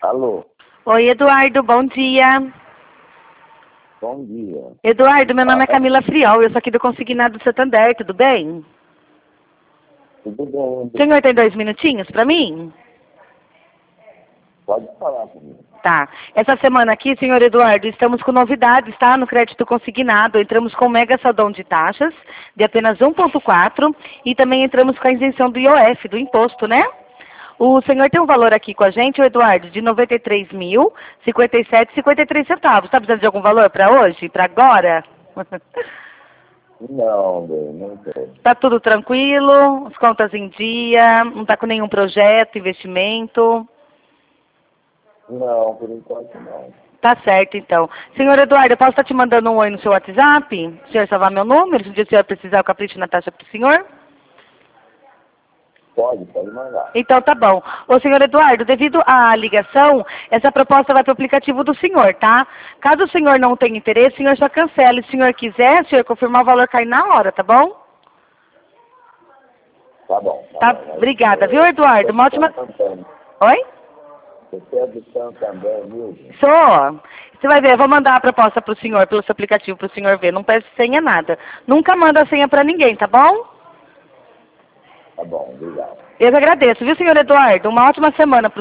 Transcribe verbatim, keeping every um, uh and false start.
Alô, Oi, Eduardo, bom dia. bom dia. Eduardo, meu nome é Ah, Camila Friol, eu sou aqui do Consignado do Santander, tudo bem? tudo bem? O senhor tem dois minutinhos para mim? Pode falar comigo. Tá. Essa semana aqui, senhor Eduardo, estamos com novidades, tá? No crédito consignado, entramos com mega saldão de taxas de apenas um vírgula quatro e também entramos com a isenção do I O F, do imposto, né? O senhor tem um valor aqui com a gente, o Eduardo, de noventa e três mil, cinquenta e sete e cinquenta e três centavos. Está precisando de algum valor para hoje, para agora? Não, bem, não tem. Tá tudo tranquilo, as contas em dia, não tá com nenhum projeto, investimento? Não, por enquanto não. Tá certo, então. Senhor Eduardo, eu posso estar te mandando um oi no seu WhatsApp? O senhor salvar meu número, se um dia o senhor precisar, eu capricho na taxa para o senhor? Pode, pode mandar. Então tá bom. Ô senhor Eduardo, devido à ligação, essa proposta vai para o aplicativo do senhor, tá? Caso o senhor não tenha interesse, o senhor só cancela. Se o senhor quiser, o senhor confirmar o valor cai na hora, tá bom? Tá bom. Tá, bom. obrigada, É, viu, Eduardo? Uma ótima... Santander. Oi? Você é do Santander mesmo? Sou. Você vai ver, eu vou mandar a proposta pro senhor, pelo seu aplicativo, pro senhor ver. Não peço senha nada. Nunca manda senha pra ninguém, tá bom? Tá bom, obrigado. Eu que agradeço, viu, senhor Eduardo? Uma ótima semana pro